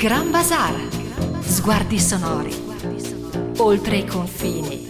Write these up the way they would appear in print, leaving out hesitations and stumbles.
Gran Bazar, sguardi sonori, oltre i confini.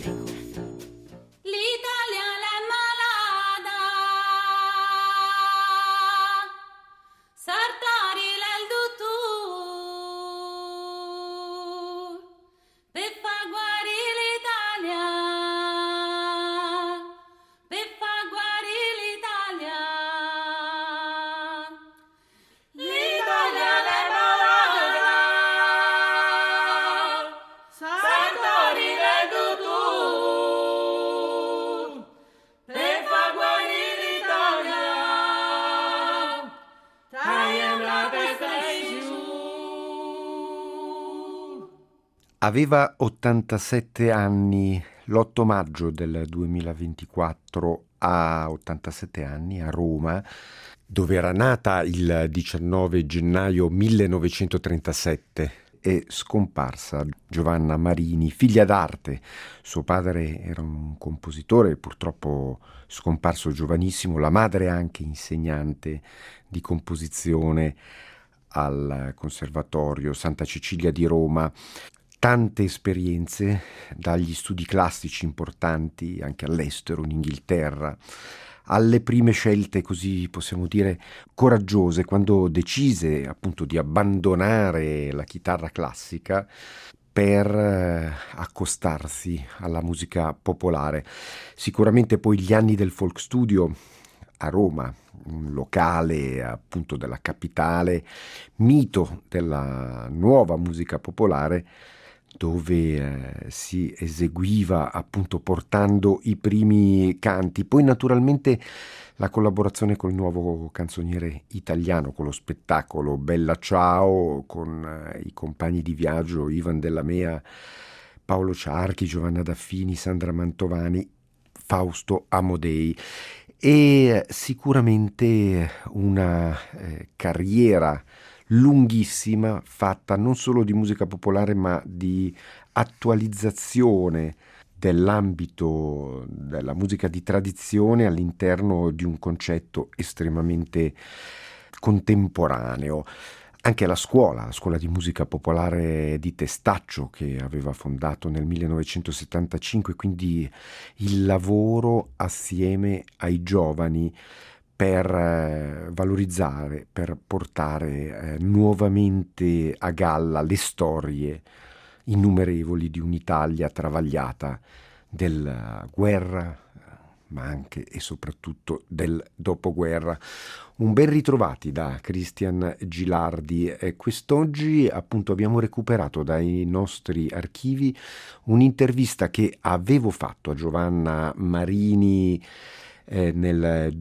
Aveva 87 anni l'8 maggio del 2024, a 87 anni a Roma, dove era nata il 19 gennaio 1937. È scomparsa Giovanna Marini, figlia d'arte. Suo padre era un compositore, purtroppo scomparso giovanissimo, la madre anche insegnante di composizione al Conservatorio Santa Cecilia di Roma. Tante esperienze, dagli studi classici importanti anche all'estero, in Inghilterra, alle prime scelte, così possiamo dire, coraggiose, quando decise appunto di abbandonare la chitarra classica per accostarsi alla musica popolare. Sicuramente poi gli anni del folk studio a Roma, un locale appunto della capitale, mito della nuova musica popolare, dove si eseguiva appunto portando i primi canti. Poi naturalmente la collaborazione col nuovo canzoniere italiano, con lo spettacolo Bella Ciao, con i compagni di viaggio Ivan Della Mea, Paolo Ciarchi, Giovanna Daffini, Sandra Mantovani, Fausto Amodei, e sicuramente una carriera lunghissima, fatta non solo di musica popolare ma di attualizzazione dell'ambito della musica di tradizione all'interno di un concetto estremamente contemporaneo. Anche la scuola di musica popolare di Testaccio, che aveva fondato nel 1975, quindi il lavoro assieme ai giovani per valorizzare, per portare nuovamente a galla le storie innumerevoli di un'Italia travagliata della guerra, ma anche e soprattutto del dopoguerra. Un ben ritrovati da Cristian Gilardi. Quest'oggi appunto abbiamo recuperato dai nostri archivi un'intervista che avevo fatto a Giovanna Marini nel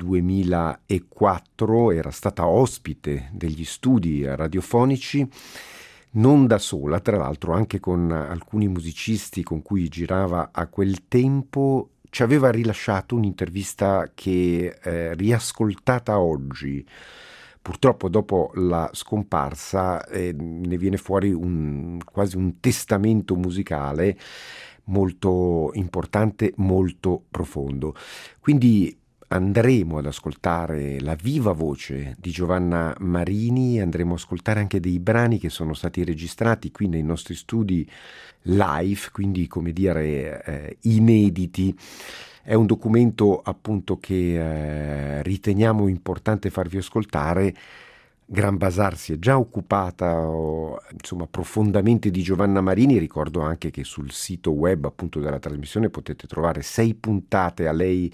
2004, era stata ospite degli studi radiofonici, non da sola, tra l'altro anche con alcuni musicisti con cui girava a quel tempo. Ci aveva rilasciato un'intervista che riascoltata oggi, purtroppo dopo la scomparsa, ne viene fuori quasi un testamento musicale molto importante, molto profondo. Quindi andremo ad ascoltare la viva voce di Giovanna Marini, andremo ad ascoltare anche dei brani che sono stati registrati qui nei nostri studi live, quindi come dire inediti. È un documento appunto che riteniamo importante farvi ascoltare. Gran Bazar si è già occupata insomma profondamente di Giovanna Marini. Ricordo anche che sul sito web appunto della trasmissione potete trovare 6 puntate a lei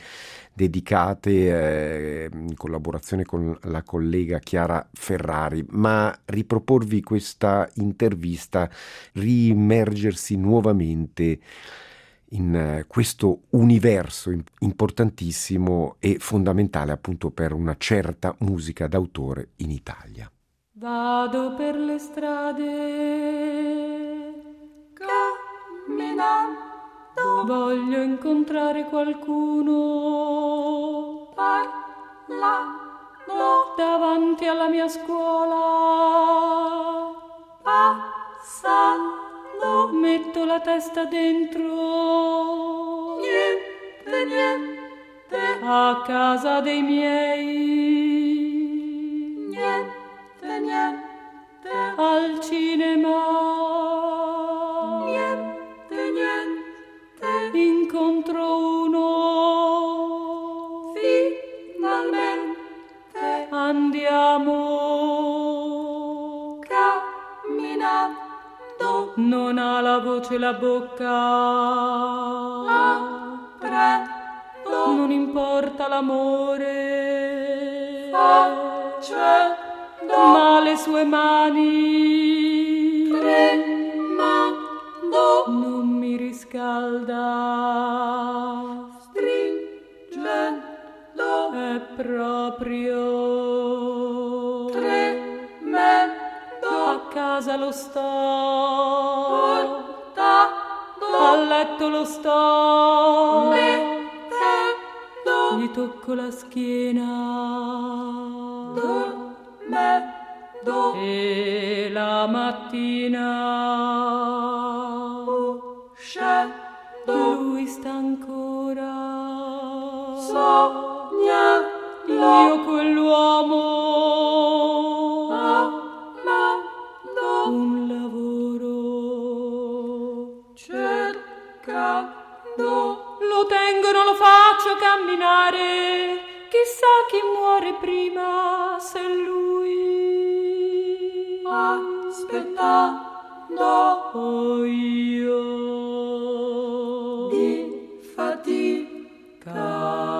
dedicate in collaborazione con la collega Chiara Ferrari, ma riproporvi questa intervista, riimmergersi nuovamente in questo universo importantissimo e fondamentale appunto per una certa musica d'autore in Italia. Vado per le strade camminando, voglio incontrare qualcuno parlando, davanti alla mia scuola passando, metto la testa dentro, niente, a casa dei miei, niente, al cinema non ha la voce la bocca. Non importa l'amore, ma le sue mani non mi riscalda. È proprio a casa lo sto, a letto lo sto, gli tocco la schiena e la mattina lui sta ancora. Io quell'uomo un lavoro cercando, lo tengo, non lo faccio camminare, chissà chi muore prima, se lui aspettando o io di fatica.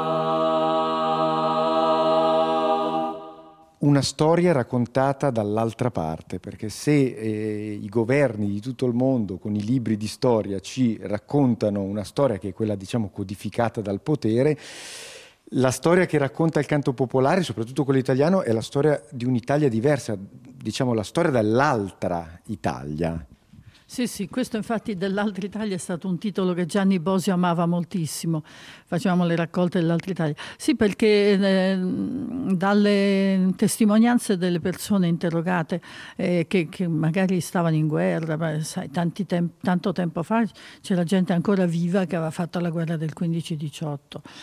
Una storia raccontata dall'altra parte, perché se i governi di tutto il mondo con i libri di storia ci raccontano una storia che è quella, diciamo, codificata dal potere, la storia che racconta il canto popolare, soprattutto quello italiano, è la storia di un'Italia diversa, diciamo la storia dell'altra Italia. Sì, questo infatti dell'Altra Italia è stato un titolo che Gianni Bosio amava moltissimo. Facevamo le raccolte dell'Altra Italia. Sì, perché dalle testimonianze delle persone interrogate che magari stavano in guerra, sai, tanto tempo fa c'era gente ancora viva che aveva fatto la guerra del 15-18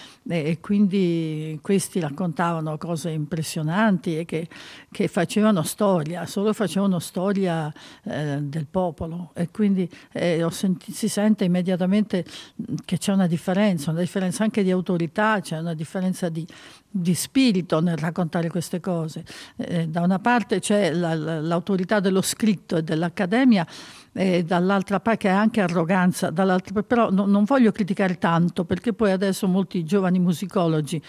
e quindi questi raccontavano cose impressionanti e che facevano storia, solo facevano storia del popolo. E quindi si sente immediatamente che c'è una differenza anche di autorità, c'è una differenza di spirito nel raccontare queste cose. Da una parte c'è l'autorità dello scritto e dell'accademia, e dall'altra parte che è anche arroganza, però non voglio criticare tanto, perché poi adesso molti giovani musicologi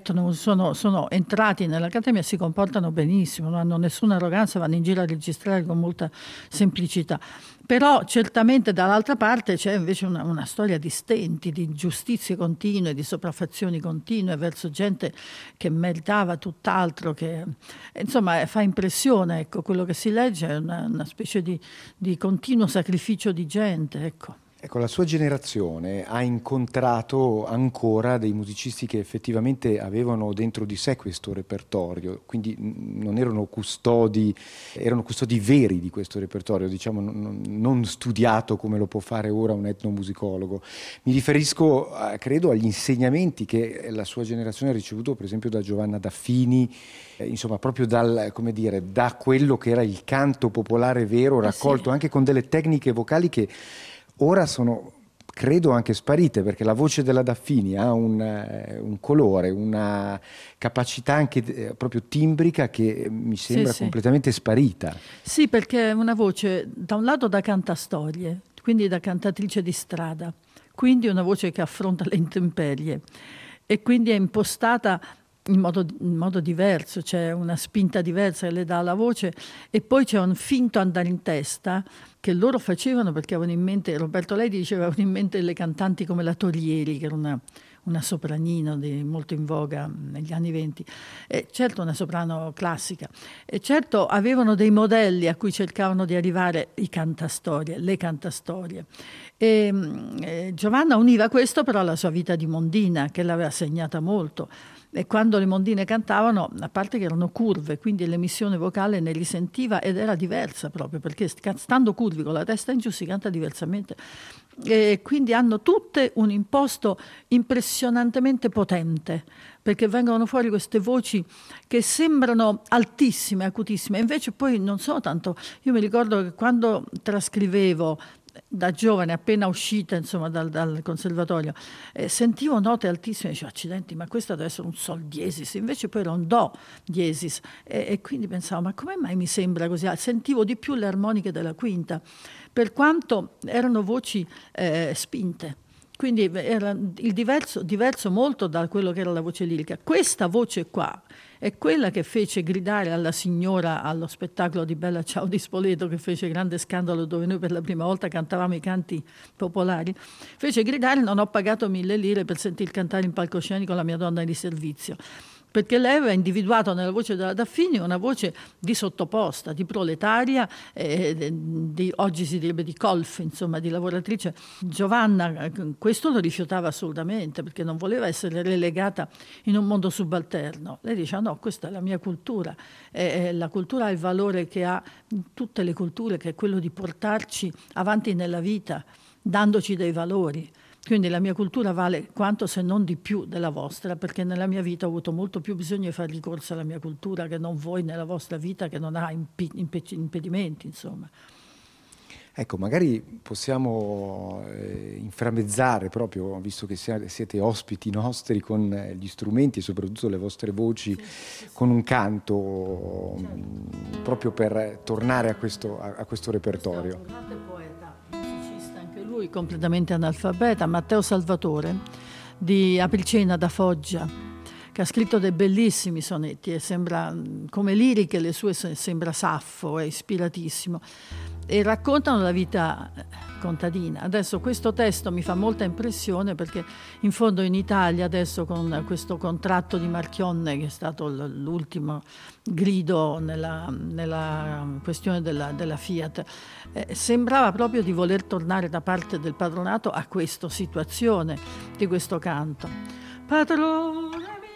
sono entrati nell'accademia e si comportano benissimo, non hanno nessuna arroganza, vanno in giro a registrare con molta semplicità. Però certamente dall'altra parte c'è invece una storia di stenti, di ingiustizie continue, di sopraffazioni continue verso gente che meritava tutt'altro. Insomma, fa impressione, ecco, quello che si legge è una specie di continuo sacrificio di gente, ecco. Ecco, la sua generazione ha incontrato ancora dei musicisti che effettivamente avevano dentro di sé questo repertorio, quindi non erano custodi, erano custodi veri di questo repertorio, diciamo non studiato come lo può fare ora un etnomusicologo. Mi riferisco, credo, agli insegnamenti che la sua generazione ha ricevuto, per esempio, da Giovanna Daffini, insomma, proprio da quello che era il canto popolare vero, raccolto sì, anche con delle tecniche vocali che ora sono, credo, anche sparite, perché la voce della Daffini ha un colore, una capacità anche proprio timbrica che mi sembra completamente sparita. Sì, perché è una voce, da un lato da cantastorie, quindi da cantatrice di strada, quindi una voce che affronta le intemperie e quindi è impostata in modo diverso, c'è una spinta diversa che le dà alla voce e poi c'è un finto andare in testa che loro facevano perché avevano in mente, Roberto Ledi diceva, avevano in mente le cantanti come la Torieri, che era una sopranino molto in voga negli anni '20, certo una soprano classica, e certo avevano dei modelli a cui cercavano di arrivare le cantastorie. E Giovanna univa questo però alla sua vita di mondina, che l'aveva segnata molto. E quando le mondine cantavano, a parte che erano curve, quindi l'emissione vocale ne risentiva ed era diversa proprio, perché stando curvi con la testa in giù si canta diversamente. E quindi hanno tutte un imposto impressionantemente potente, perché vengono fuori queste voci che sembrano altissime, acutissime, invece poi non sono tanto. Io mi ricordo che quando trascrivevo da giovane, appena uscita insomma dal conservatorio, sentivo note altissime, dicevo accidenti, ma questo deve essere un sol diesis, invece poi era un do diesis, e quindi pensavo, ma come mai mi sembra così? Sentivo di più le armoniche della quinta, per quanto erano voci spinte. Quindi era il diverso molto da quello che era la voce lirica. Questa voce qua è quella che fece gridare alla signora allo spettacolo di Bella Ciao di Spoleto, che fece grande scandalo, dove noi per la prima volta cantavamo i canti popolari. Fece gridare: non ho pagato 1.000 lire per sentir cantare in palcoscenico la mia donna di servizio. Perché lei aveva individuato nella voce della Daffini una voce di sottoposta, di proletaria, oggi si direbbe di colf, insomma, di lavoratrice. Giovanna questo lo rifiutava assolutamente, perché non voleva essere relegata in un mondo subalterno. Lei diceva: no, questa è la mia cultura, la cultura ha il valore che ha tutte le culture, che è quello di portarci avanti nella vita, dandoci dei valori. Quindi la mia cultura vale quanto, se non di più, della vostra, perché nella mia vita ho avuto molto più bisogno di fare ricorso alla mia cultura che non voi nella vostra vita, che non ha impedimenti, insomma. Ecco, magari possiamo inframmezzare proprio, visto che siete ospiti nostri, con gli strumenti e soprattutto le vostre voci, con un canto, proprio per tornare a questo repertorio. Lui completamente analfabeta, Matteo Salvatore, di Apricena da Foggia, che ha scritto dei bellissimi sonetti, e sembra, come liriche le sue, sembra Saffo, è ispiratissimo, e raccontano la vita contadina. Adesso questo testo mi fa molta impressione, perché in fondo in Italia adesso, con questo contratto di Marchionne, che è stato l'ultimo grido nella questione della Fiat, sembrava proprio di voler tornare da parte del padronato a questa situazione di questo canto. Padrone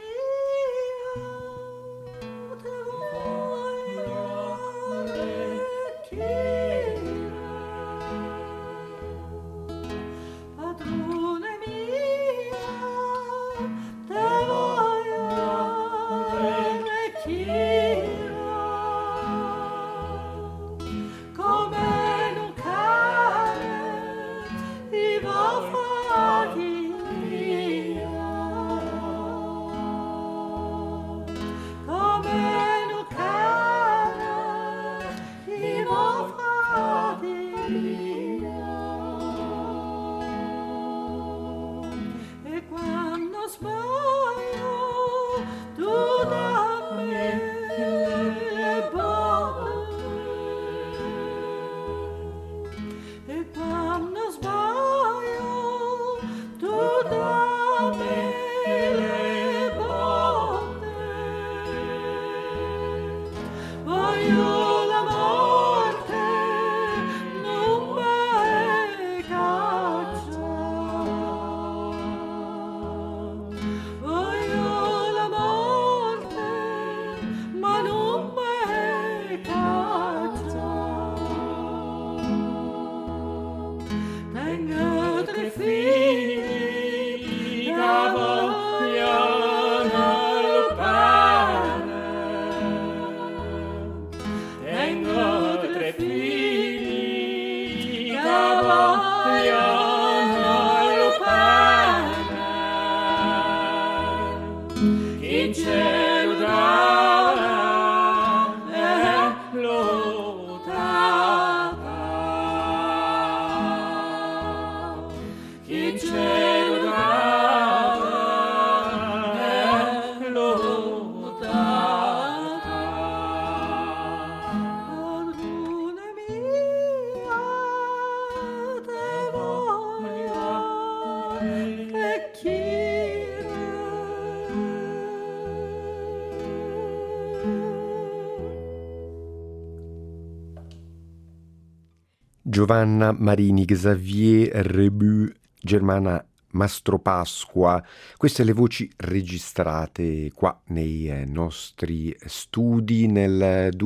Giovanna Marini, Xavier Rebu, Germana Mastropasqua, queste le voci registrate qua nei nostri studi nel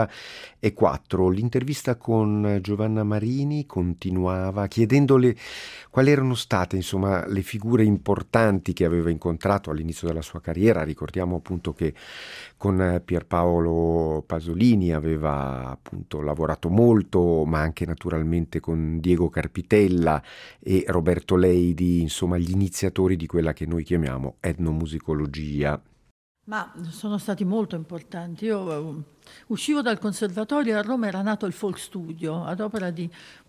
2004. L'intervista con Giovanna Marini continuava chiedendole quali erano state, insomma, le figure importanti che aveva incontrato all'inizio della sua carriera. Ricordiamo appunto che Con Pierpaolo Pasolini aveva appunto lavorato molto, ma anche naturalmente con Diego Carpitella e Roberto Leidi, insomma gli iniziatori di quella che noi chiamiamo etnomusicologia. Ma sono stati molto importanti. Io uscivo dal conservatorio, a Roma era nato il Folk Studio ad opera di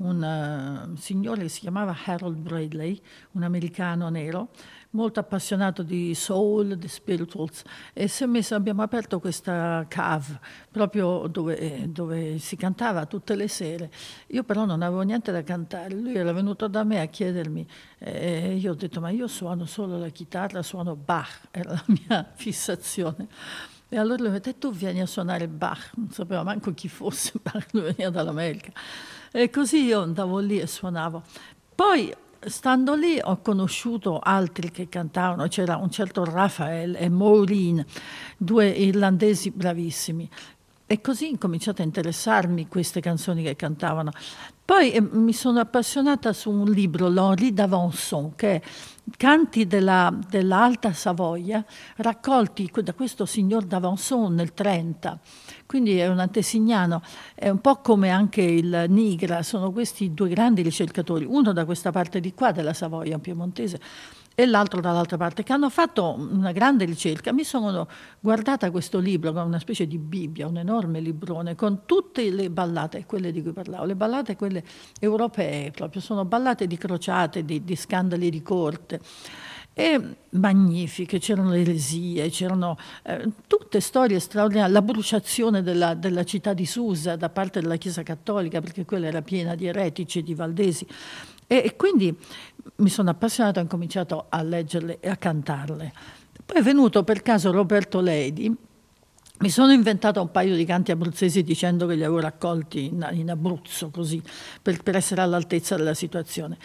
un signore che si chiamava Harold Bradley, un americano nero, molto appassionato di soul, di spirituals, e abbiamo aperto questa cave proprio dove si cantava tutte le sere. Io però non avevo niente da cantare, lui era venuto da me a chiedermi, io ho detto ma io suono solo la chitarra, suono Bach, era la mia fissazione. E allora lui mi ha detto tu vieni a suonare Bach, non sapeva manco chi fosse Bach, lui veniva dall'America. E così io andavo lì e suonavo. Poi stando lì ho conosciuto altri che cantavano, c'era un certo Raphael e Maureen, due irlandesi bravissimi. E così ho incominciato a interessarmi queste canzoni che cantavano. Poi mi sono appassionata su un libro, l'Henri d'Avançon, che è canti dell'Alta Savoia, raccolti da questo signor d'Avançon nel 30. Quindi è un antesignano, è un po' come anche il Nigra, sono questi due grandi ricercatori, uno da questa parte di qua della Savoia, piemontese, e l'altro dall'altra parte, che hanno fatto una grande ricerca. Mi sono guardata questo libro come una specie di Bibbia, un enorme librone, con tutte le ballate, quelle di cui parlavo, le ballate quelle europee proprio, sono ballate di crociate, di scandali di corte, e magnifiche, c'erano le eresie, c'erano tutte storie straordinarie, la bruciazione della città di Susa da parte della Chiesa Cattolica, perché quella era piena di eretici e di valdesi, e quindi mi sono appassionata e ho cominciato a leggerle e a cantarle. Poi è venuto per caso Roberto Leidi, mi sono inventata un paio di canti abruzzesi dicendo che li avevo raccolti in Abruzzo, così, per essere all'altezza della situazione.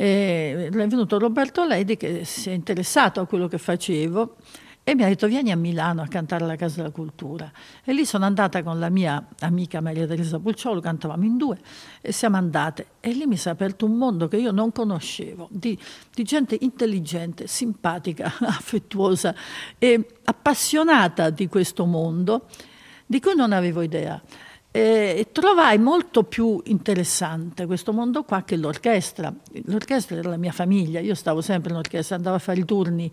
È venuto Roberto Leidi che si è interessato a quello che facevo e mi ha detto vieni a Milano a cantare alla Casa della Cultura. E lì sono andata con la mia amica Maria Teresa Pulciolo, cantavamo in due, e siamo andate. E lì mi si è aperto un mondo che io non conoscevo, di gente intelligente, simpatica, affettuosa e appassionata di questo mondo, di cui non avevo idea. E trovai molto più interessante questo mondo qua che l'orchestra. L'orchestra era la mia famiglia, io stavo sempre in orchestra, andavo a fare i turni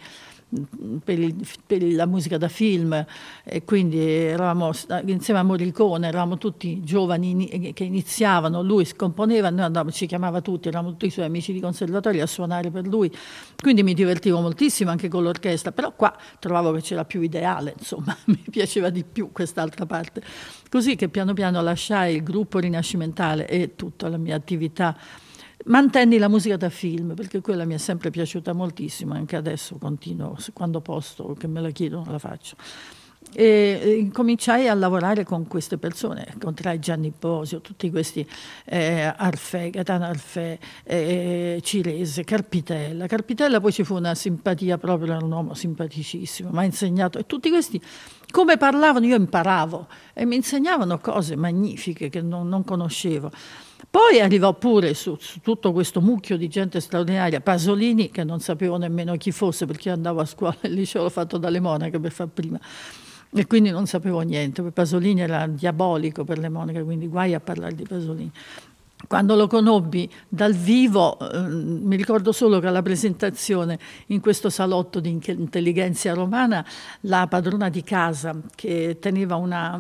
per la musica da film, e quindi eravamo insieme a Morricone, eravamo tutti giovani che iniziavano, lui scomponeva, noi andavamo, ci chiamava tutti, eravamo tutti i suoi amici di conservatorio a suonare per lui, quindi mi divertivo moltissimo anche con l'orchestra, però qua trovavo che c'era più ideale, insomma mi piaceva di più quest'altra parte, così che piano piano lasciai il gruppo rinascimentale e tutta la mia attività. Mantenni la musica da film, perché quella mi è sempre piaciuta moltissimo, anche adesso continuo, quando posso, che me la chiedono la faccio. E cominciai a lavorare con queste persone, incontrai Gianni Bosio, tutti questi Arfè, Gaetano Arfè, Cirese, Carpitella. Carpitella poi ci fu una simpatia proprio, era un uomo simpaticissimo, mi ha insegnato, e tutti questi come parlavano io imparavo e mi insegnavano cose magnifiche che non conoscevo. Poi arrivò pure su tutto questo mucchio di gente straordinaria, Pasolini, che non sapevo nemmeno chi fosse perché io andavo a scuola e il liceo l'ho fatto dalle monache per far prima e quindi non sapevo niente, Pasolini era diabolico per le monache, quindi guai a parlare di Pasolini. Quando lo conobbi dal vivo, mi ricordo solo che alla presentazione in questo salotto di intelligenza romana, la padrona di casa che teneva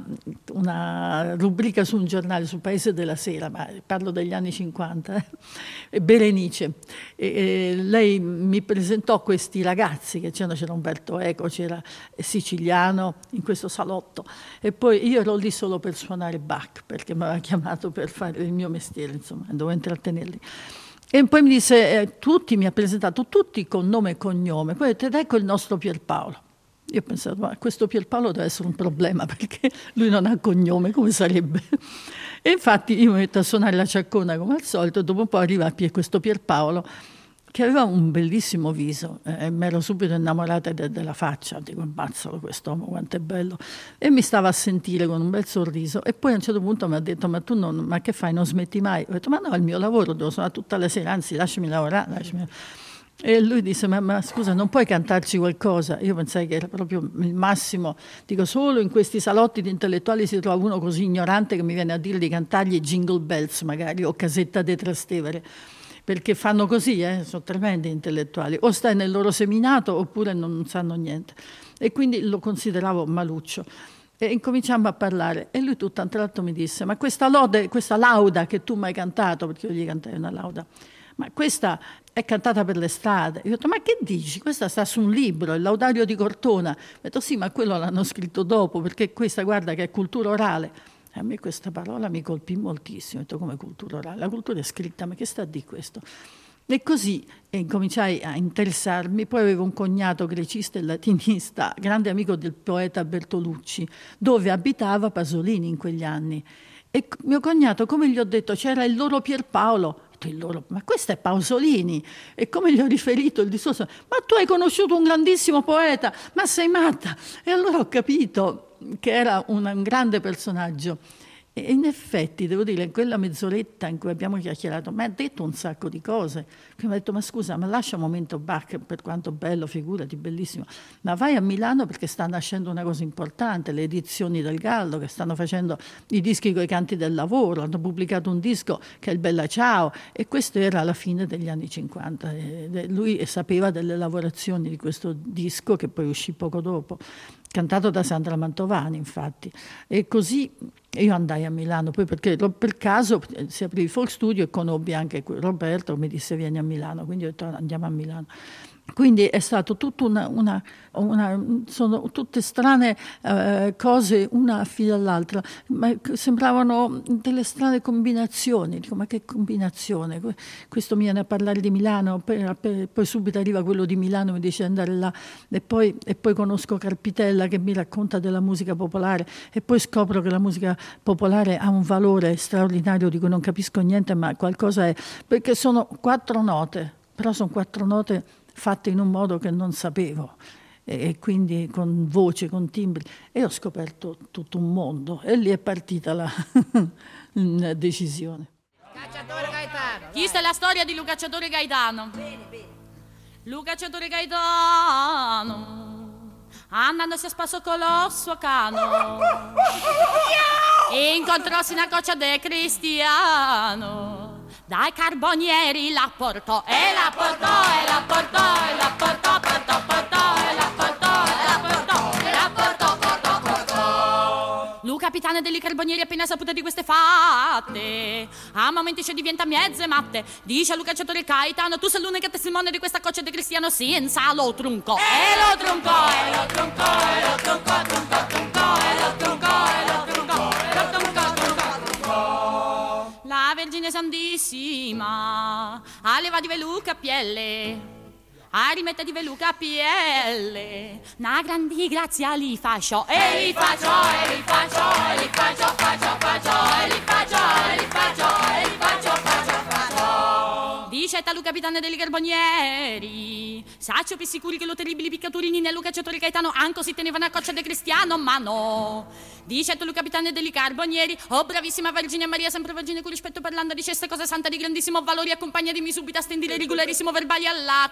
una rubrica su un giornale, sul Paese della Sera, ma parlo degli anni 50, Berenice, lei mi presentò questi ragazzi, che c'era Umberto Eco, c'era Siciliano in questo salotto, e poi io ero lì solo per suonare Bach, perché mi aveva chiamato per fare il mio mestiere, insomma, dovevo intrattenerli. E poi mi disse, mi ha presentato tutti con nome e cognome, poi ha detto, ecco il nostro Pierpaolo. Io ho pensato, ma questo Pierpaolo deve essere un problema, perché lui non ha cognome, come sarebbe? E infatti io mi metto a suonare la ciaccona come al solito, dopo un po' arriva questo Pierpaolo, che aveva un bellissimo viso, e mi ero subito innamorata della faccia, dico, ammazzalo quest'uomo, quanto è bello, e mi stava a sentire con un bel sorriso, e poi a un certo punto mi ha detto, ma che fai, non smetti mai? Ho detto, ma no, è il mio lavoro, devo suonare tutta la sera, anzi lasciami lavorare, E lui disse, ma scusa, non puoi cantarci qualcosa? Io pensai che era proprio il massimo. Dico, solo in questi salotti di intellettuali si trova uno così ignorante che mi viene a dire di cantargli Jingle Bells magari, o Casetta de Trastevere, perché fanno così, sono tremendi intellettuali. O stai nel loro seminato oppure non sanno niente. E quindi lo consideravo maluccio. E incominciamo a parlare e lui tutto a un tratto mi disse, ma questa lauda che tu mi hai cantato, perché io gli cantai una lauda, ma questa è cantata per le strade. Io ho detto, ma che dici? Questa sta su un libro, il Laudario di Cortona. Ho detto, sì, ma quello l'hanno scritto dopo, perché questa, guarda, che è cultura orale. E a me questa parola mi colpì moltissimo. Ho detto, come cultura orale? La cultura è scritta, ma che sta di questo? E così incominciai a interessarmi. Poi avevo un cognato grecista e latinista, grande amico del poeta Bertolucci, dove abitava Pasolini in quegli anni. E mio cognato, come gli ho detto, c'era il loro Pierpaolo. Ma questo è Pasolini. E come gli ho riferito il discorso, ma tu hai conosciuto un grandissimo poeta, ma sei matta? E allora ho capito che era un grande personaggio. E in effetti, devo dire, in quella mezz'oretta in cui abbiamo chiacchierato, mi ha detto un sacco di cose. Quindi mi ha detto, ma scusa, ma lascia un momento Bach, per quanto bello, figurati, bellissimo, ma vai a Milano perché sta nascendo una cosa importante, le edizioni del Gallo, che stanno facendo i dischi coi canti del lavoro, hanno pubblicato un disco che è il Bella Ciao, e questo era alla fine degli anni 50. E lui sapeva delle lavorazioni di questo disco, che poi uscì poco dopo, cantato da Sandra Mantovani, infatti. E così io andai a Milano, poi perché per caso si aprì il Folk Studio e conobbi anche Roberto, mi disse vieni a Milano, quindi ho detto andiamo a Milano. Quindi è stato tutto sono tutte strane cose una fila all'altra, ma sembravano delle strane combinazioni. Dico, ma che combinazione? Questo mi viene a parlare di Milano, poi subito arriva quello di Milano, mi dice andare là, e poi conosco Carpitella che mi racconta della musica popolare, e poi scopro che la musica popolare ha un valore straordinario di cui non capisco niente, ma qualcosa è, perché sono 4 note, però sono 4 note fatte in un modo che non sapevo, e quindi con voce, con timbri, e ho scoperto tutto un mondo, e lì è partita la decisione. Cacciatore Gaetano. Questa è la storia di Luca Cacciatore Gaetano. Luca Cacciatore Gaetano, andandosi a spasso con lo suo cano, incontrossi una coccia de cristiano. Dai carbonieri la portò, e la portò, e la portò, e la portò, portò, e la portò, e la portò, e la portò, portò. Luca capitano degli carbonieri appena saputa di queste fatte, a momenti ci diventa mezze matte. Dice a Luca Cacciatore Gaetano, tu sei l'unica testimone di questa coccia di cristiano senza lo trunco. E lo trunco, e lo trunco, e lo trunco, trunco, trunco, e lo trunco, e lo trunco, e lo trunco, trunco, trunco. La Vergine Santissima a leva di Veluca Pielle, a rimetta di Veluca Pielle, una grandi grazia li faccio, e li faccio, e li faccio, e li faccio, faccio, faccio, e li faccio, e li faccio, e li faccio, faccio, faccio. Dice a Luca capitano degli carbonieri, saccio più sicuri che lo terribili piccaturini nel Luca Cacciatore Gaetano anco si tenevano a coccia de cristiano, ma no. Dice a Luca capitano degli carbonieri, oh bravissima Vergine Maria, sempre vergine con rispetto parlando, dice queste cose sante di grandissimo valore, accompagnatemi subito a stendere regolarissimo verbali alla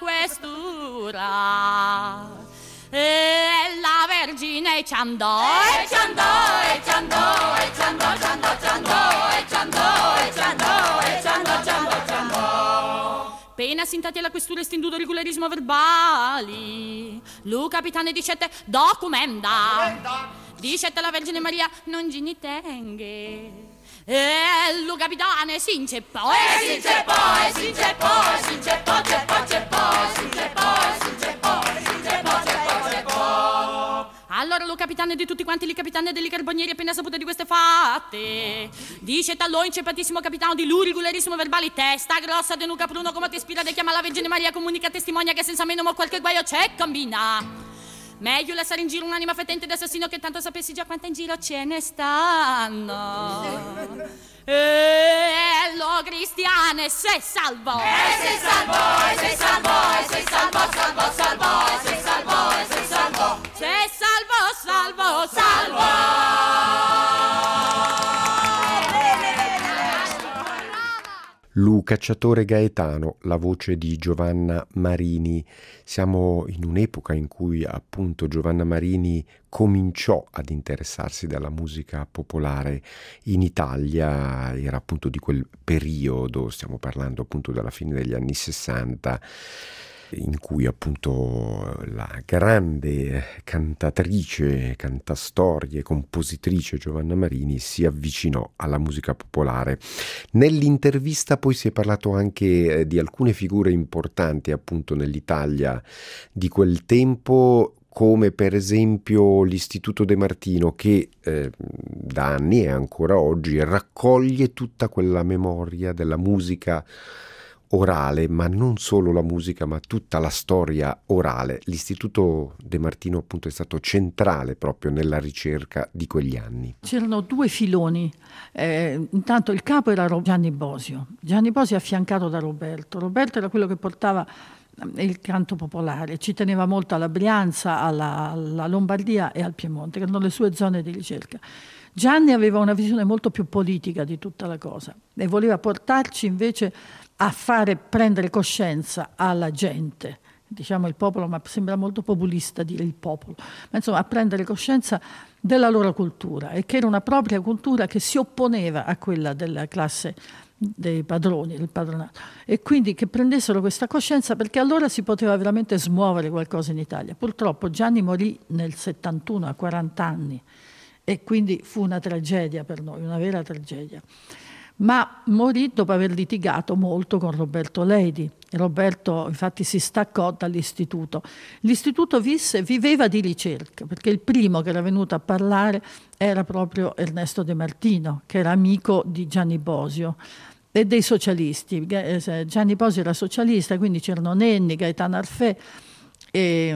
questura. E la Vergine ci andò, e ci andò, e ci andò, e ci andò, ci andò, ci andò, e ci andò, e ci andò, e ci andò, ci andò, ci andò. Appena sintati alla questura e stenduto regolarismo verbali, Luca capitano dicette documenta. Dicette la Vergine Maria non ci ne tenghe. E Luca capitano si inceppò, e si inceppò, e si inceppò, e si inceppò, ceppò, ceppò, e si inceppò, e si inceppò, e si inceppò, ceppò, ceppò. Allora Luca capitano di tutti quanti i capitani degli carbonieri appena saputa di queste fatte, dice tallo inceppatissimo capitano di lui regolarissimo verbali, testa grossa de nuca pruno come ti ispira de chiama la Vergine Maria, comunica testimonia che senza me non mo qualche guaio c'è combina. Meglio lasciare in giro un'anima fetente d'assassino che tanto sapessi già quanta in giro ce ne stanno. E lo cristiane se salvò, e se salvò, e se salvò, e se salvò, salvò, salvò, e se salvò, e se salvò, se salvò, salvò, salvò. Lu Cacciatore Gaetano, la voce di Giovanna Marini. Siamo in un'epoca in cui appunto Giovanna Marini cominciò ad interessarsi della musica popolare in Italia, era appunto di quel periodo, stiamo parlando appunto della fine degli anni 60, in cui appunto la grande cantatrice, cantastorie, compositrice Giovanna Marini si avvicinò alla musica popolare. Nell'intervista poi si è parlato anche di alcune figure importanti appunto nell'Italia di quel tempo, come per esempio l'Istituto De Martino, che da anni e ancora oggi raccoglie tutta quella memoria della musica orale, ma non solo la musica, ma tutta la storia orale. L'Istituto De Martino appunto è stato centrale proprio nella ricerca di quegli anni. C'erano due filoni. Intanto il capo era Gianni Bosio. Gianni Bosio affiancato da Roberto. Roberto era quello che portava il canto popolare, ci teneva molto alla Brianza, alla Lombardia e al Piemonte, che erano le sue zone di ricerca. Gianni aveva una visione molto più politica di tutta la cosa e voleva portarci invece a fare prendere coscienza alla gente, diciamo il popolo, ma sembra molto populista dire il popolo, ma insomma a prendere coscienza della loro cultura, e che era una propria cultura che si opponeva a quella della classe dei padroni, del padronato, e quindi che prendessero questa coscienza, perché allora si poteva veramente smuovere qualcosa in Italia. Purtroppo Gianni morì nel 71 a 40 anni e quindi fu una tragedia per noi, una vera tragedia. Ma morì dopo aver litigato molto con Roberto Leidi. Roberto infatti si staccò dall'istituto. L'istituto viveva di ricerca, perché il primo che era venuto a parlare era proprio Ernesto De Martino, che era amico di Gianni Bosio e dei socialisti. Gianni Bosio era socialista, quindi c'erano Nenni, Gaetano Arfè e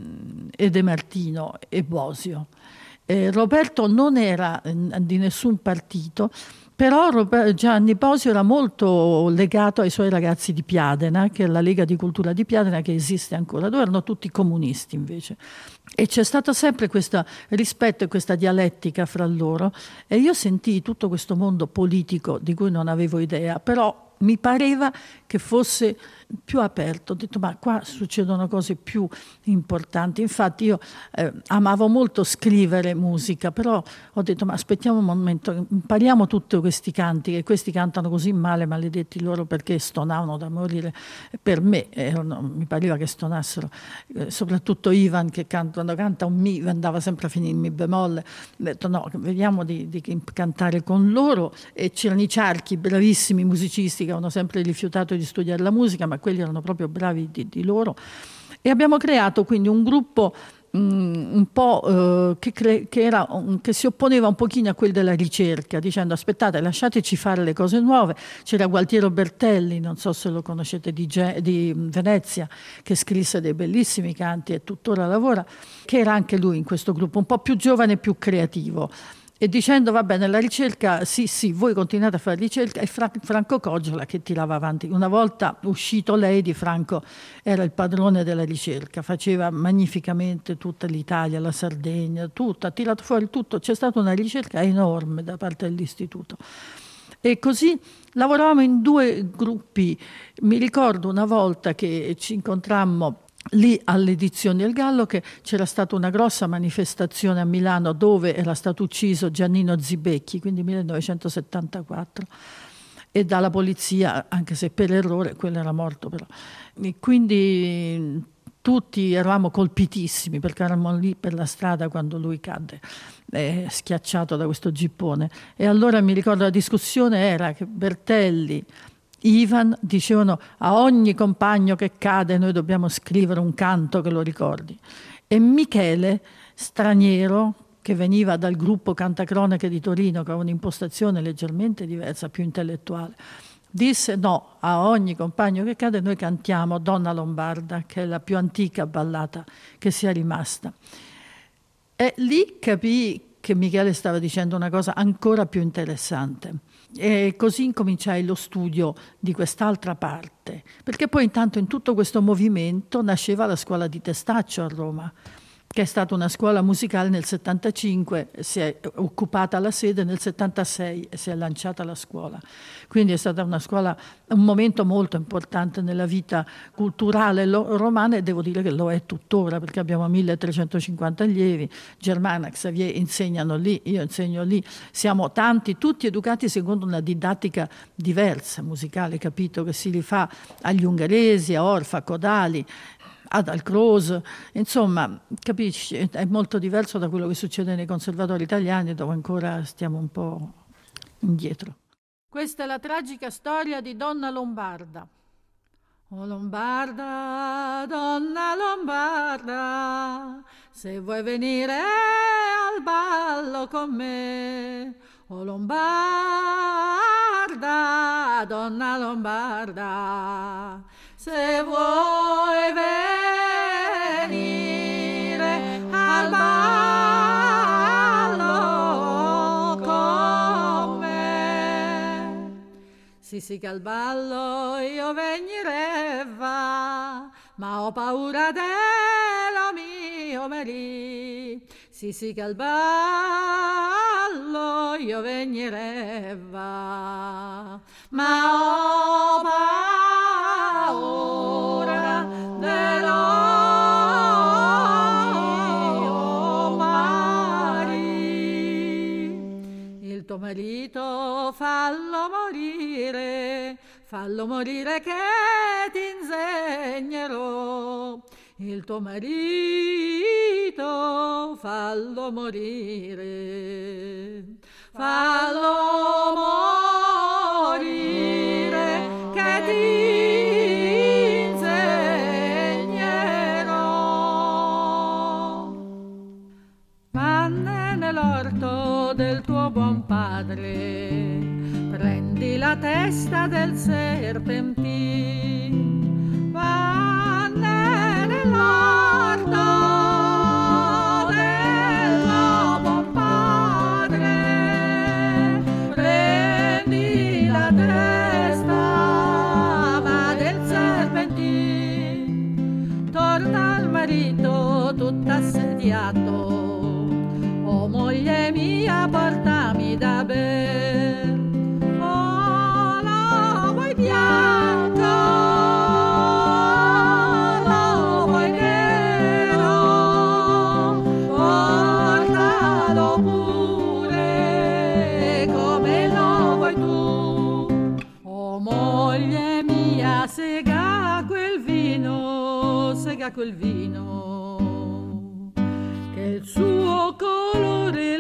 De Martino e Bosio. Roberto non era di nessun partito, però Gianni Bosio era molto legato ai suoi ragazzi di Piadena, che è la Lega di Cultura di Piadena, che esiste ancora, dove erano tutti comunisti invece. E c'è stato sempre questo rispetto e questa dialettica fra loro, e io sentii tutto questo mondo politico di cui non avevo idea, però mi pareva che fosse più aperto. Ho detto, ma qua succedono cose più importanti. Infatti io amavo molto scrivere musica, però ho detto, ma aspettiamo un momento, impariamo tutti questi canti, che questi cantano così male, maledetti loro, perché stonavano da morire. Per me mi pareva che stonassero, soprattutto Ivan, che quando canta un mi andava sempre a finire in mi bemolle. Ho detto, no, vediamo di cantare con loro. E c'erano i Ciarchi, bravissimi musicisti, che avevano sempre rifiutato di studiare la musica, ma quelli erano proprio bravi di loro, e abbiamo creato quindi un gruppo un po' che si opponeva un pochino a quello della ricerca, dicendo aspettate, lasciateci fare le cose nuove. C'era Gualtiero Bertelli, non so se lo conoscete, di Venezia, che scrisse dei bellissimi canti e tuttora lavora, che era anche lui in questo gruppo, un po' più giovane e più creativo, e dicendo vabbè, nella ricerca sì, voi continuate a fare ricerca, e Franco Coggiola che tirava avanti. Una volta uscito Leidi, Franco era il padrone della ricerca, faceva magnificamente tutta l'Italia, la Sardegna, tutto, ha tirato fuori tutto. C'è stata una ricerca enorme da parte dell'istituto, e così lavoravamo in due gruppi. Mi ricordo una volta che ci incontrammo lì alle Edizioni del Gallo, che c'era stata una grossa manifestazione a Milano dove era stato ucciso Giannino Zibecchi, quindi 1974, e dalla polizia, anche se per errore, quello era morto però. E quindi tutti eravamo colpitissimi, perché eravamo lì per la strada quando lui cadde, schiacciato da questo gippone. E allora mi ricordo la discussione era che Bertelli, Ivan dicevano a ogni compagno che cade noi dobbiamo scrivere un canto che lo ricordi, e Michele, straniero, che veniva dal gruppo Cantacronache di Torino, che aveva un'impostazione leggermente diversa, più intellettuale, disse no, a ogni compagno che cade noi cantiamo Donna Lombarda, che è la più antica ballata che sia rimasta. E lì capii che Michele stava dicendo una cosa ancora più interessante. E così incominciai lo studio di quest'altra parte, perché poi intanto in tutto questo movimento nasceva la scuola di Testaccio a Roma, che è stata una scuola musicale nel 75, si è occupata la sede, nel 76 si è lanciata la scuola. Quindi è stata una scuola, un momento molto importante nella vita culturale romana, e devo dire che lo è tuttora, perché abbiamo 1350 allievi, Germana, Xavier insegnano lì, io insegno lì, siamo tanti, tutti educati secondo una didattica diversa, musicale, capito, che si rifà agli ungheresi, a Orff, a Kodali, ad Alcroz, insomma, capisci, è molto diverso da quello che succede nei conservatori italiani, dove ancora stiamo un po' indietro. Questa è la tragica storia di Donna Lombarda. Oh Lombarda, donna Lombarda, se vuoi venire al ballo con me. Oh Lombarda, donna Lombarda, se vuoi venire al ballo con me. Sì che al ballo io venireva, ma ho paura dello mio marì. Sì che al ballo io venireva, ma ho paura dello mio marì. Il tuo marito fallo morire che ti insegnerò. Il tuo marito fallo morire che ti insegnerò. Vanne nell'orto del tuo buon padre, prendi la testa del serpentin. Vanne nell'orto del buon padre, prendi la testa del serpentin. Torna al marito tutto assediato, oh moglie mia portami da ber. Oh lo vuoi bianco, lo vuoi nero, portalo pure come lo vuoi tu. Oh moglie mia, sega quel vino, che il suo colore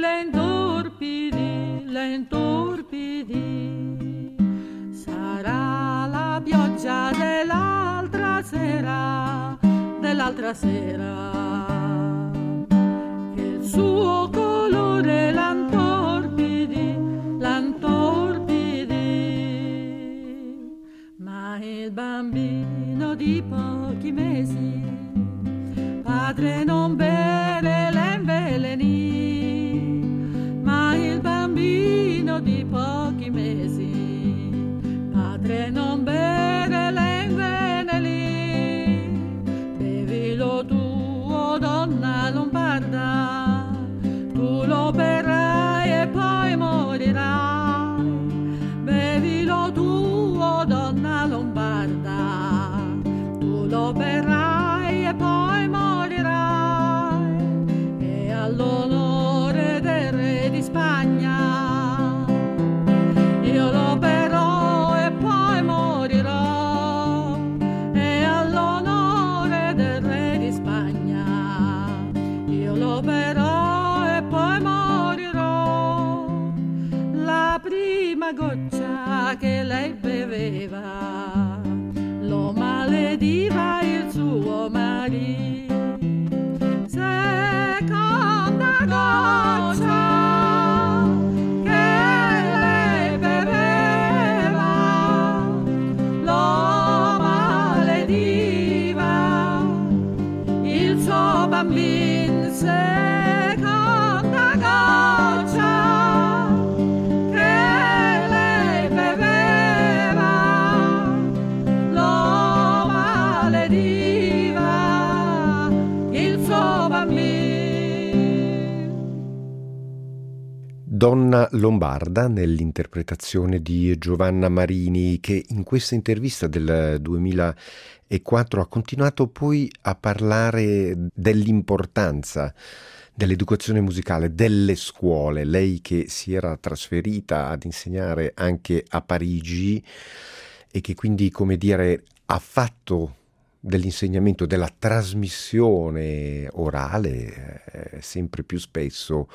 le intorpidi. Sarà la pioggia dell'altra sera, che il suo colore l'antorpidi. Ma il bambino di pochi mesi, padre non bere l'envelenì. Ma il bambino di pochi mesi, padre non bere l'envelenì. Bevilo tu, oh donna Lombarda, tu lo berrai e poi morirai. Bevilo tu, oh donna Lombarda, tu lo berrai e poi morirai. E all'onore del re di Spagna io lo berrò e poi morirò. E all'onore del re di Spagna io lo berrò e poi morirò. La prima goccia che lei beveva lo malediva il suo marito. Seconda goccia che lei beveva lo malediva il suo bambino. Seconda goccia che lei beveva Donna Lombarda nell'interpretazione di Giovanna Marini, che in questa intervista del 2004 ha continuato poi a parlare dell'importanza dell'educazione musicale, delle scuole. Lei che si era trasferita ad insegnare anche a Parigi e che quindi, come dire, ha fatto dell'insegnamento, della trasmissione orale sempre più spesso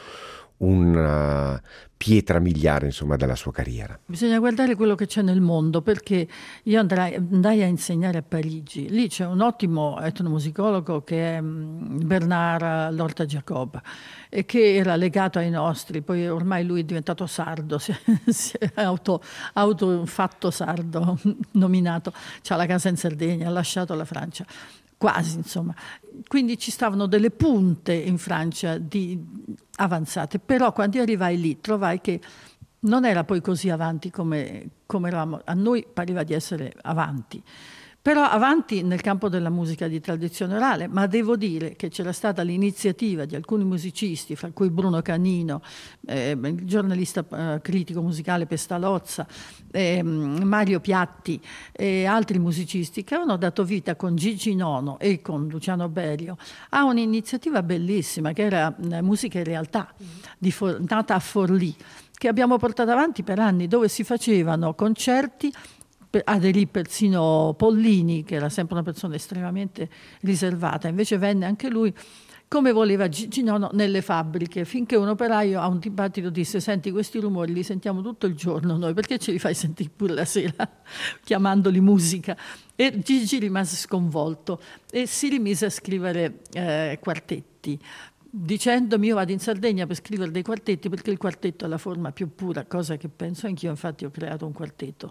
una pietra miliare, insomma, della sua carriera. Bisogna guardare quello che c'è nel mondo, perché io andai a insegnare a Parigi. Lì c'è un ottimo etnomusicologo che è Bernard Lorta Giacobbe, e che era legato ai nostri. Poi ormai lui è diventato sardo, si è autofatto sardo, nominato. C'ha la casa in Sardegna, ha lasciato la Francia. Quasi, insomma. Quindi ci stavano delle punte in Francia di avanzate, però quando io arrivai lì trovai che non era poi così avanti come eravamo. A noi pareva di essere avanti, però avanti nel campo della musica di tradizione orale, ma devo dire che c'era stata l'iniziativa di alcuni musicisti, fra cui Bruno Canino, il giornalista critico musicale Pestalozza, Mario Piatti e altri musicisti, che avevano dato vita con Gigi Nono e con Luciano Berio a un'iniziativa bellissima che era Musica in Realtà, nata a Forlì, che abbiamo portato avanti per anni, dove si facevano concerti. Aderì persino Pollini, che era sempre una persona estremamente riservata, invece venne anche lui, come voleva Gigi Nono, nelle fabbriche, finché un operaio a un dibattito disse: senti, questi rumori li sentiamo tutto il giorno noi, perché ce li fai sentire pure la sera chiamandoli musica? E Gigi rimase sconvolto e si rimise a scrivere quartetti, dicendomi: io vado in Sardegna per scrivere dei quartetti perché il quartetto è la forma più pura, cosa che penso anch'io. Infatti ho creato un quartetto.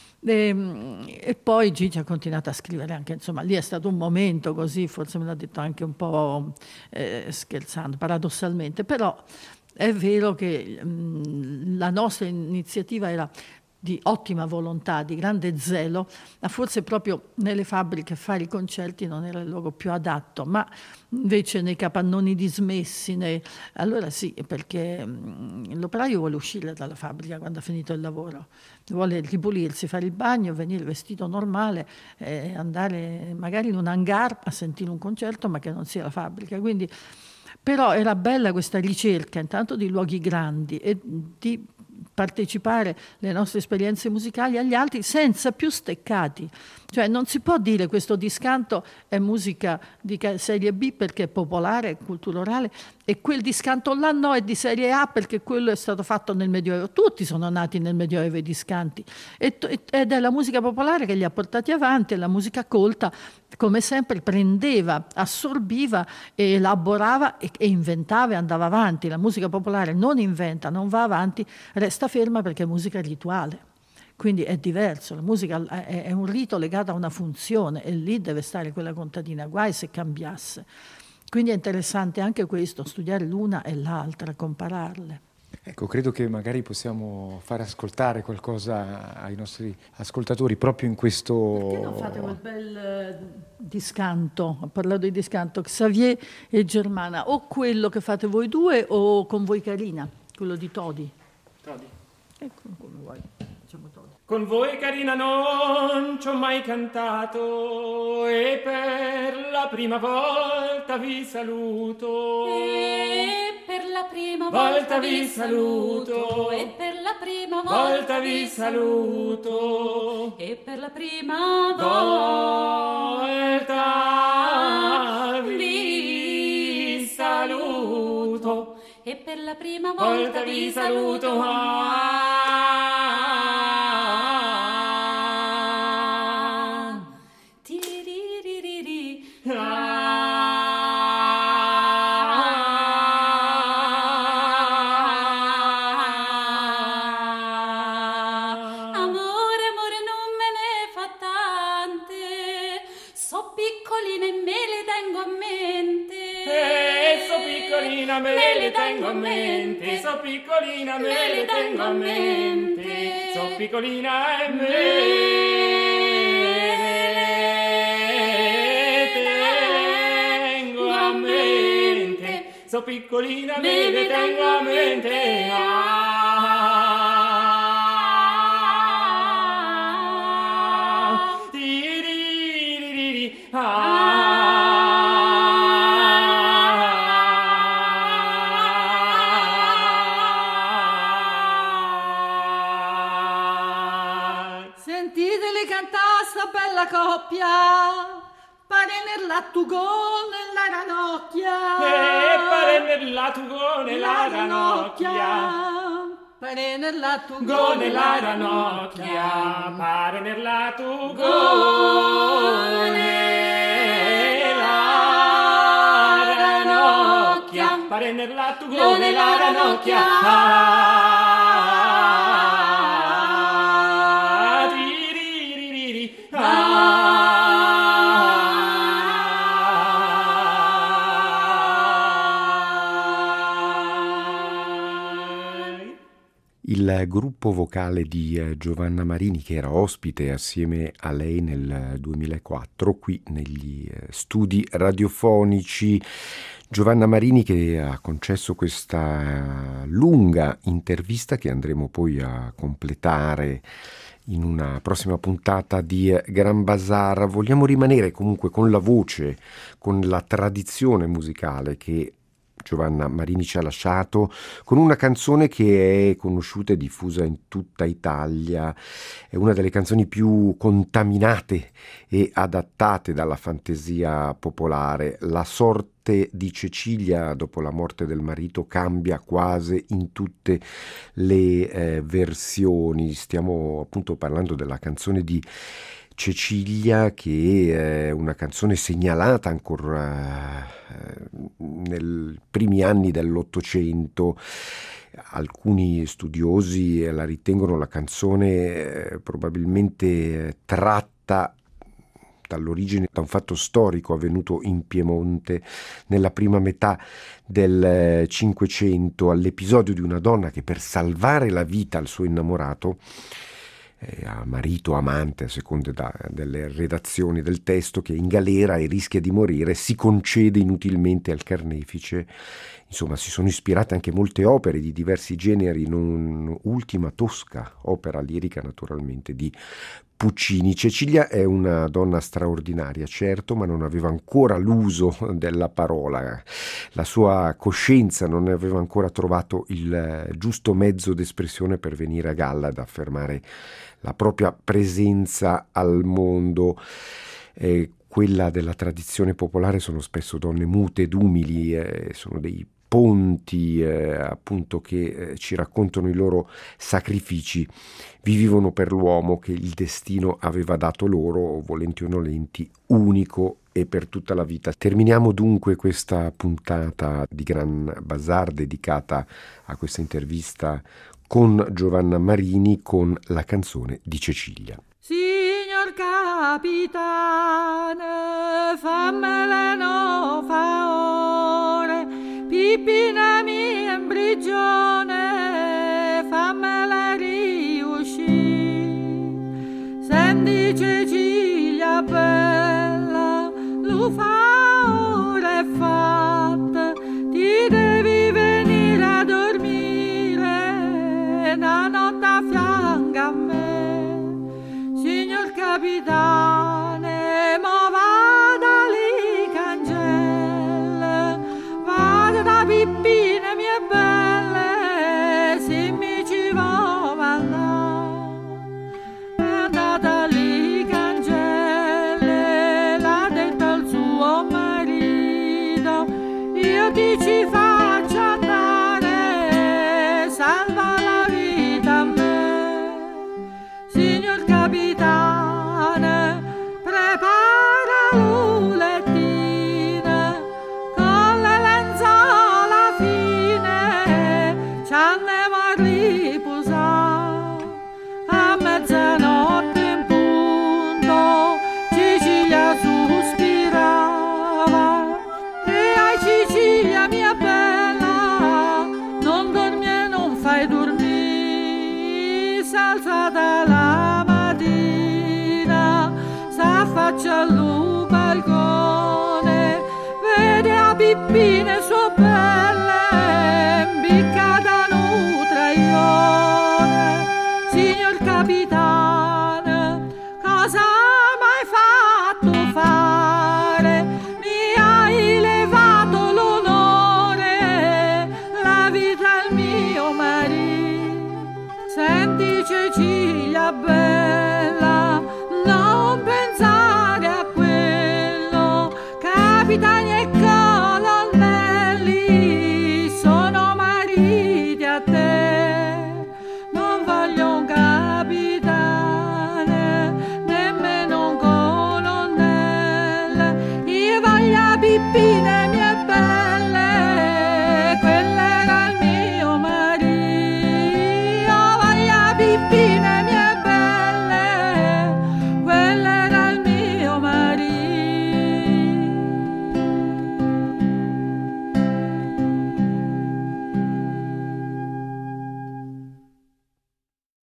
E poi Gigi ha continuato a scrivere anche, insomma, lì è stato un momento così, forse me l'ha detto anche un po' scherzando, paradossalmente, però è vero che la nostra iniziativa era di ottima volontà, di grande zelo, ma forse proprio nelle fabbriche fare i concerti non era il luogo più adatto, ma invece nei capannoni dismessi, allora sì, perché l'operaio vuole uscire dalla fabbrica quando ha finito il lavoro, vuole ripulirsi, fare il bagno, venire vestito normale, andare magari in un hangar a sentire un concerto, ma che non sia la fabbrica. Quindi, però era bella questa ricerca intanto di luoghi grandi e di partecipare alle nostre esperienze musicali agli altri senza più steccati. Cioè non si può dire questo discanto è musica di serie B perché è popolare, è cultura orale, e quel discanto là no, è di serie A perché quello è stato fatto nel Medioevo. Tutti sono nati nel Medioevo i discanti, ed è la musica popolare che li ha portati avanti, e la musica colta come sempre prendeva, assorbiva, elaborava e inventava e andava avanti. La musica popolare non inventa, non va avanti, resta ferma perché è musica rituale. Quindi è diverso, la musica è un rito legato a una funzione, e lì deve stare quella contadina, guai se cambiasse. Quindi è interessante anche questo, studiare l'una e l'altra, compararle. Ecco, credo che magari possiamo far ascoltare qualcosa ai nostri ascoltatori proprio in questo... Perché non fate quel bel discanto? Ho parlato di discanto, Xavier e Germana, o quello che fate voi due o con voi Carina, quello di Todi. Todi. Ecco, come vuoi, facciamo Todi. Con voi Carina non ci ho mai cantato, e per la prima volta vi saluto. E per la prima volta vi saluto. E per la prima volta vi saluto. E per la prima volta vi saluto. E per la prima volta vi saluto. Me le tengo a mente, so piccolina, me le tengo a mente, so piccolina e me tengo a mente, so piccolina, me le tengo a mente. Sentiteli cantare sta bella coppia, pare nel lattugone la ranocchia. Pare nel lattugone la ranocchia. Pare nel lattugone la ranocchia. Pare nel lattugone la ranocchia. Pare nel lattugone la ranocchia. Il gruppo vocale di Giovanna Marini, che era ospite assieme a lei nel 2004 qui negli studi radiofonici. Giovanna Marini che ha concesso questa lunga intervista che andremo poi a completare in una prossima puntata di Gran Bazar. Vogliamo rimanere comunque con la voce, con la tradizione musicale che Giovanna Marini ci ha lasciato, con una canzone che è conosciuta e diffusa in tutta Italia. È una delle canzoni più contaminate e adattate dalla fantasia popolare. La sorte di Cecilia dopo la morte del marito cambia quasi in tutte le versioni. Stiamo appunto parlando della canzone di Cecilia, che è una canzone segnalata ancora nei primi anni dell'Ottocento. Alcuni studiosi la ritengono la canzone probabilmente tratta dall'origine da un fatto storico avvenuto in Piemonte nella prima metà del Cinquecento, all'episodio di una donna che per salvare la vita al suo innamorato, a marito, amante, a seconda delle redazioni del testo, che è in galera e rischia di morire, si concede inutilmente al carnefice. Insomma, si sono ispirate anche molte opere di diversi generi, non ultima Tosca, opera lirica naturalmente di Puccini. Cecilia è una donna straordinaria, certo, ma non aveva ancora l'uso della parola. La sua coscienza non aveva ancora trovato il giusto mezzo d'espressione per venire a galla ad affermare la propria presenza al mondo. Quella della tradizione popolare sono spesso donne mute ed umili, sono dei ponti appunto che ci raccontano i loro sacrifici. Vivevano per l'uomo che il destino aveva dato loro, volenti o nolenti, unico e per tutta la vita. Terminiamo dunque questa puntata di Gran Bazar dedicata a questa intervista con Giovanna Marini con la canzone di Cecilia. Signor capitano, fammela no favore, Pippina mia in prigione, fammela riuscire. Senti Cecilia bella, lo fa ora è fatta, ti devi venire a dormire una notte a fianco a me. Signor capitane, mo vada lì cancella, vada da Pippine mie belle, se mi ci vuoi andare. Andata lì cancella, l'ha detto al suo marito, io ti ci faccio andare, salva la vita a me. Signor capitano, prepara l'ulettina con le lenzuola fine, ci andiamo a riposare. A mezzanotte in punto Cecilia sospirava, e ai Cecilia mia bella, non dormi e non fai dormire, s'alzata la mattina, s'affaccia al balcone, vede a Pippine sue belle, imbiccata un traglione. Signor capitano, cosa m'hai fatto fare? Mi hai levato l'onore, la vita al mio marito. Senti Cecilia bella, Peppine